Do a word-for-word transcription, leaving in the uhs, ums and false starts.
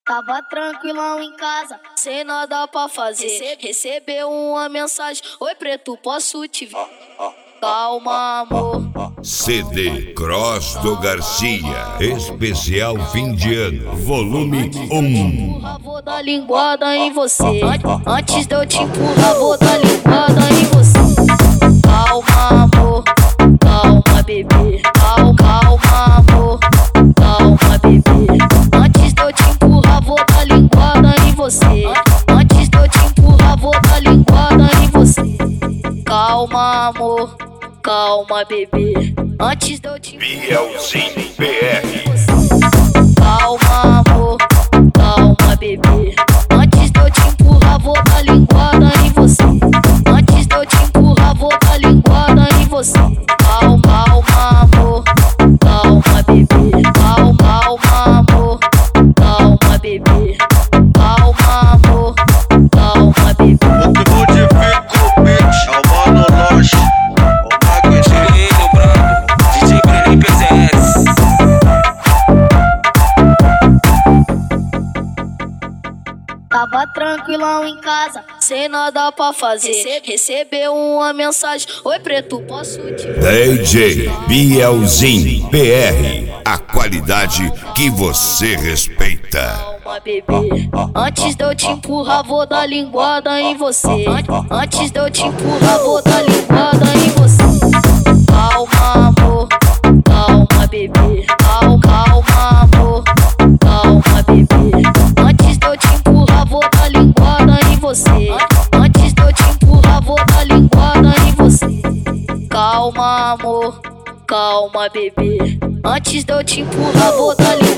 Tava tranquilão em casa, sem nada pra fazer. Recebeu uma mensagem: oi preto, posso te ver? Calma, amor. C D Cross do Garcia, especial fim de ano, volume um. Vou dar linguada em você. Antes de eu te empurrar, vou dar linguada em você. Calma, amor. Calma, bebê. Calma, calma, amor. Calma, bebê. Antes de eu te empurrar, vou dar linguada em você. Antes de eu te empurrar, vou dar linguada em você. Calma, amor. Calma, bebê. Antes de eu te empurrar, Bielzinho B R. calma, amor. Calma, bebê. Antes de eu te empurrar, vou dar linguada em você. Antes de eu te empurrar, vou dar linguada em você. Calma, calma, amor. Calma, bebê. Calma, calma, amor. Calma, bebê. Calma, amor. Calma, bebê. O que modifica o beat é o Mano Loche, o Magnetinho Branco, D J Brenin P Z S. Tava tranquilão em casa, sem nada pra fazer. Recebeu uma mensagem: oi preto, posso te ver? D J Bielzinho B R, a qualidade que você respeita. Calma, bebê. Antes de eu te empurrar, vou dar linguada em você. Antes de eu te empurrar, vou dar linguada em você. Calma, amor. Calma, bebê. Calma, calma, amor. Calma, bebê. Antes de eu te empurrar, vou dar linguada em você. Antes de eu te empurrar, vou dar linguada em você. Calma, amor. Calma, bebê. Antes de eu te empurrar, vou dar linguada.